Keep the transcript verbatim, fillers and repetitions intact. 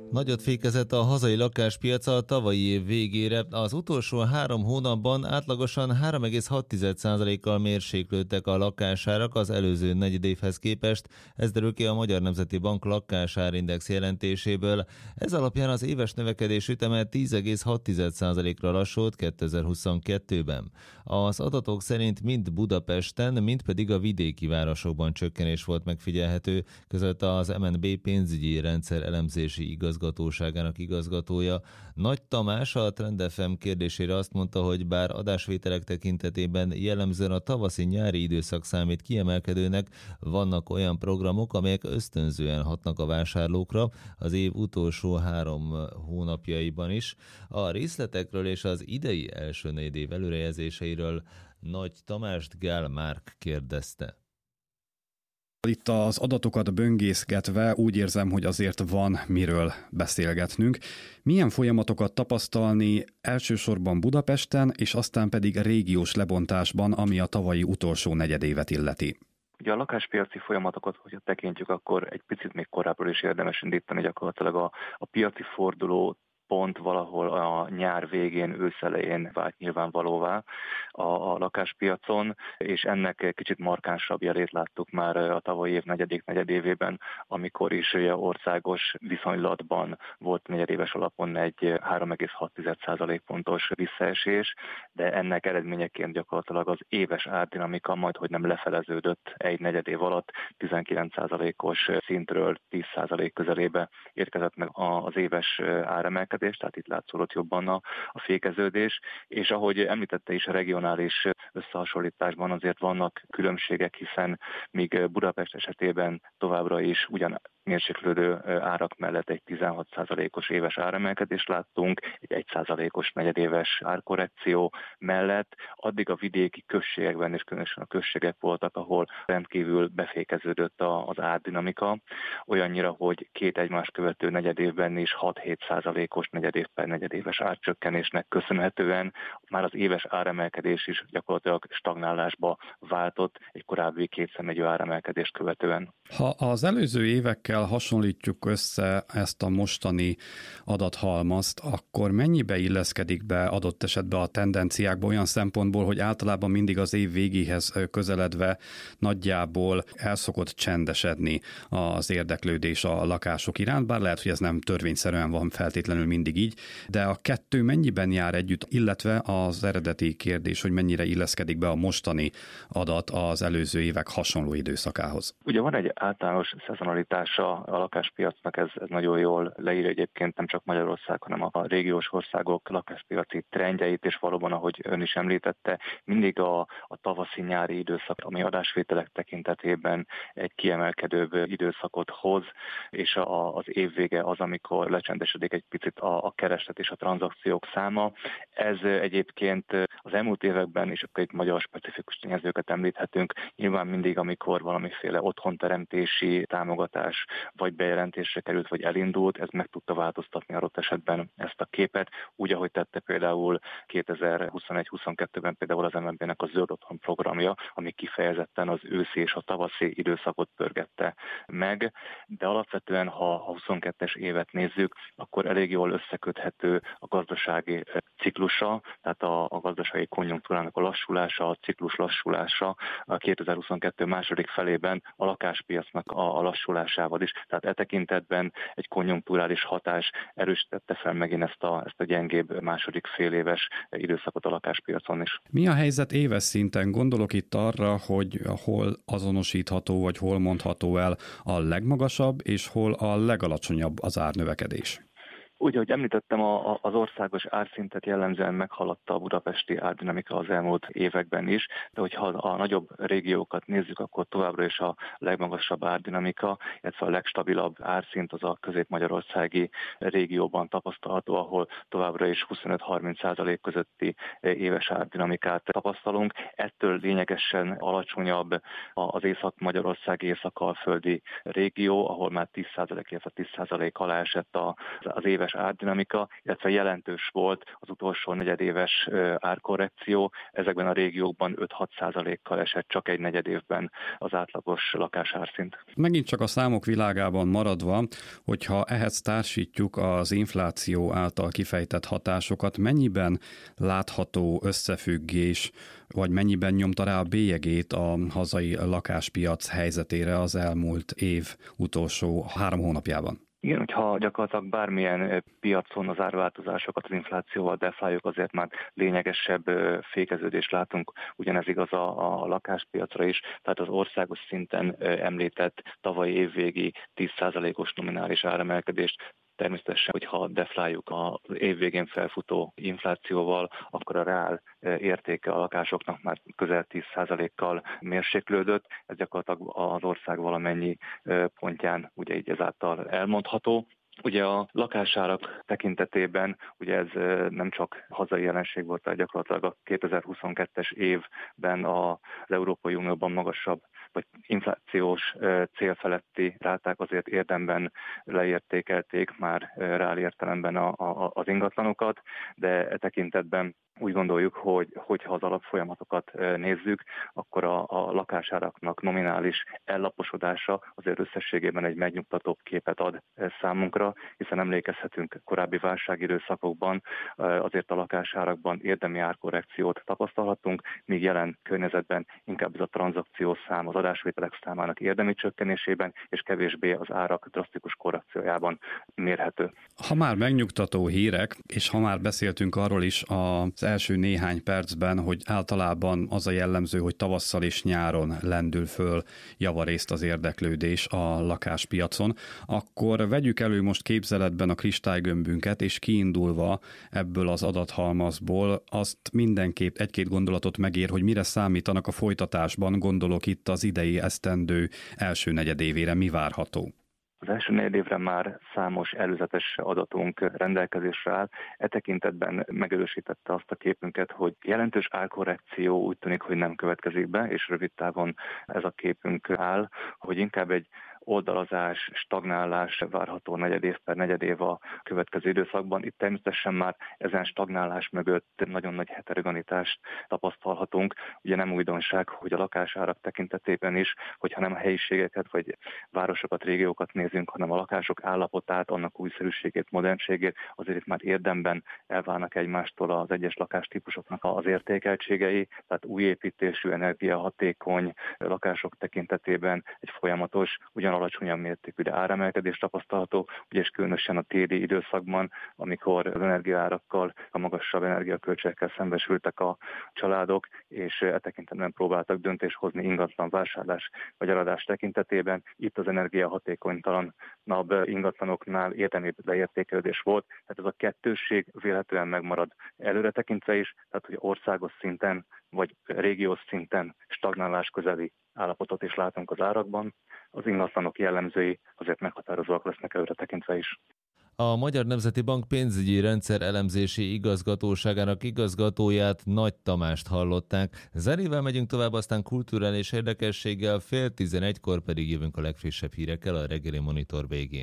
Nagyot fékezett a hazai lakáspiac a tavalyi év végére. Az utolsó három hónapban átlagosan három egész hat százalékkal mérséklődtek a lakásárak az előző negyedévhez képest. Ez derül ki a Magyar Nemzeti Bank lakásárindex jelentéséből. Ez alapján az éves növekedés üteme tíz egész hat százalékra lassult kétezer-huszonkettőben. Az adatok szerint mind Budapesten, mind pedig a vidéki városokban csökkenés volt megfigyelhető, között az em en bé pénzügyi rendszer elemzési igazgatóságának igazgatója. Nagy Tamás a Trend ef em kérdésére azt mondta, hogy bár adásvételek tekintetében jellemzően a tavaszi-nyári időszak számít kiemelkedőnek, vannak olyan programok, amelyek ösztönzően hatnak a vásárlókra az év utolsó három hónapjaiban is. A részletekről és az idei első negyedév előrejelzéseiről Nagy Tamást Gál Márk kérdezte. Itt az adatokat böngészgetve úgy érzem, hogy azért van miről beszélgetnünk. Milyen folyamatokat tapasztalni elsősorban Budapesten, és aztán pedig régiós lebontásban, ami a tavalyi utolsó negyedévet illeti? Ugye a lakáspiaci folyamatokat, hogyha tekintjük, akkor egy picit még korábbról is érdemes indítani gyakorlatilag a, a piaci forduló pont valahol a nyár végén, ősz elején vált nyilvánvalóvá a, a lakáspiacon, és ennek kicsit markánsabb jelét láttuk már a tavalyi év negyedik negyedévében, amikor is országos viszonylatban volt negyedéves alapon egy három egész hat százalékpontos visszaesés, de ennek eredményeként gyakorlatilag az éves árdinamika majdhogy nem lefeleződött egy negyedév alatt, tizenkilenc százalékos szintről tíz százalék közelébe érkezett meg az éves áremelkedés, tehát itt látszódott jobban a, a fékeződés, és ahogy említette is, a regionális összehasonlításban azért vannak különbségek, hiszen míg Budapest esetében továbbra is ugyan mérséklődő árak mellett egy tizenhat százalékos éves áremelkedést láttunk, egy egy százalékos negyedéves árkorrekció mellett, addig a vidéki községekben és különösen a községek voltak, ahol rendkívül befékeződött az árdinamika, olyannyira, hogy két egymást követő negyedévben is hat-hét százalékos negyedév per negyedéves árcsökkenésnek köszönhetően már az éves áremelkedés is gyakorlatilag stagnálásba váltott egy korábbi kétszemélyű áremelkedést követően. Ha az előző évekkel hasonlítjuk össze ezt a mostani adathalmazt, akkor mennyibe illeszkedik be adott esetben a tendenciákba olyan szempontból, hogy általában mindig az év végéhez közeledve nagyjából el szokott csendesedni az érdeklődés a lakások iránt, bár lehet, hogy ez nem törvényszerűen van feltétlenül mindig így, de a kettő mennyiben jár együtt, illetve az eredeti kérdés, hogy mennyire illeszkedik be a mostani adat az előző évek hasonló időszakához. Ugye van egy általános szezonalitása a lakáspiacnak, ez, ez nagyon jól leír egyébként nem csak Magyarország, hanem a régiós országok lakáspiaci trendjeit, és valóban, ahogy ön is említette, mindig a, a tavaszi-nyári időszak, ami adásvételek tekintetében egy kiemelkedőbb időszakot hoz, és a, az évvége az, amikor lecsendesedik egy picit a, a kereslet és a tranzakciók száma. Ez egyébként az elmúlt években, és akkor itt magyar specifikus tényezőket említhetünk, nyilván mindig, amikor valamiféle otthonteremtési támogatás vagy bejelentésre került, vagy elindult, ez meg tudta változtatni adott esetben ezt a képet, úgy, ahogy tette például kétezer-huszonegy-huszonkettőben például az em en bé-nek a Zöld Otthon programja, ami kifejezetten az őszi és a tavaszi időszakot pörgette meg, de alapvetően, ha a huszonkettes évet nézzük, akkor elég jól összeköthető a gazdasági ciklusa, tehát a, a gazdasági konjunktúrának a lassulása, a ciklus lassulása a kétezer-huszonkettő második felében a lakáspiacnak a, a lassulásával is. Tehát e tekintetben egy konjunkturális hatás erősítette fel megint ezt a, ezt a gyengébb második féléves időszakot a lakáspiacon is. Mi a helyzet éves szinten? Gondolok itt arra, hogy hol azonosítható, vagy hol mondható el a legmagasabb, és hol a legalacsonyabb az árnövekedés? Úgy, ahogy említettem, a, a, az országos árszintet jellemzően meghaladta a budapesti árdinamika az elmúlt években is, de hogyha a nagyobb régiókat nézzük, akkor továbbra is a legmagasabb árdinamika, illetve a legstabilabb árszint az a közép-magyarországi régióban tapasztalható, ahol továbbra is huszonöt-harminc százalék közötti éves árdinamikát tapasztalunk. Ettől lényegesen alacsonyabb az észak-magyarországi észak-alföldi régió, ahol már tíz százalék, illetve tíz százalék alá esett az éves lakás árdinamika, illetve jelentős volt az utolsó negyedéves árkorrekció. Ezekben a régiókban öt-hat százalékkal esett csak egy negyed évben az átlagos lakásárszint. Megint csak a számok világában maradva, hogyha ehhez társítjuk az infláció által kifejtett hatásokat, mennyiben látható összefüggés, vagy mennyiben nyomta rá a bélyegét a hazai lakáspiac helyzetére az elmúlt év utolsó három hónapjában? Igen, hogyha gyakorlatilag bármilyen piacon az árváltozásokat az inflációval defláljuk, azért már lényegesebb fékeződést látunk, ugyanez igaz a, a lakáspiacra is, tehát az országos szinten említett tavalyi évvégi tíz százalékos nominális áremelkedést természetesen, hogyha defláljuk az évvégén felfutó inflációval, akkor a reál értéke a lakásoknak már közel tíz százalékkal mérséklődött. Ez gyakorlatilag az ország valamennyi pontján ugye így ezáltal elmondható. Ugye a lakásárak tekintetében ugye ez nem csak hazai jelenség volt, tehát gyakorlatilag a kétezer-huszonkettes évben az Európai Unióban magasabb vagy inflációs cél feletti ráták azért érdemben leértékelték már reál értelemben a, a, az ingatlanokat, de e tekintetben úgy gondoljuk, hogy hogyha az alapfolyamatokat nézzük, akkor a, a lakásáraknak nominális ellaposodása azért összességében egy megnyugtatóbb képet ad számunkra, hiszen emlékezhetünk korábbi válságidőszakokban, azért a lakásárakban érdemi árkorrekciót tapasztalhatunk, míg jelen környezetben inkább ez a tranzakciós szám az adásvételek számának érdemi csökkenésében, és kevésbé az árak drasztikus korrekciójában mérhető. Ha már megnyugtató hírek, és ha már beszéltünk arról is az első néhány percben, hogy általában az a jellemző, hogy tavasszal és nyáron lendül föl javarészt az érdeklődés a lakáspiacon, akkor vegyük elő most képzeletben a kristálygömbünket, és kiindulva ebből az adathalmazból azt mindenképp egy-két gondolatot megér, hogy mire számítanak a folytatásban, gondolok itt az idei esztendő első negyedévére, mi várható. Az első negyedévre már számos előzetes adatunk rendelkezésre áll. E tekintetben megerősítette azt a képünket, hogy jelentős árkorrekció úgy tűnik, hogy nem következik be, és rövid távon ez a képünk áll, hogy inkább egy oldalazás, stagnálás várható negyedév per negyedév a következő időszakban. Itt természetesen már ezen stagnálás mögött nagyon nagy heterogenitást tapasztalhatunk. Ugye nem újdonság, hogy a lakásárak tekintetében is, hogyha nem a helyiségeket vagy városokat, régiókat nézünk, hanem a lakások állapotát, annak újszerűségét, modernségét, azért itt már érdemben elválnak egymástól az egyes lakástípusoknak az értékeltségei, tehát új építésű, energiahatékony lakások tekintetében egy folyamatos, ugyan alacsonyabb mértékű, de áremelkedés tapasztalható, ugye és különösen a téli időszakban, amikor az energiaárakkal, a magasabb energiaköltségekkel szembesültek a családok, és e tekintetben próbáltak döntést hozni ingatlan vásárlás vagy eladás tekintetében. Itt az energiahatékonytalanabb ingatlanoknál érdemi leértékelődés volt, tehát ez a kettősség véletlenül megmarad előre tekintve is, tehát hogy országos szinten vagy régiós szinten stagnálás közeli állapotot is látunk az árakban. Az ingatlanok jellemzői azért meghatározóak lesznek előre tekintve is. A Magyar Nemzeti Bank pénzügyi rendszer elemzési igazgatóságának igazgatóját, Nagy Tamást hallották. Zenével megyünk tovább, aztán kulturális érdekességgel, fél tizenegykor pedig jövünk a legfrissebb hírekkel a reggeli monitor végén.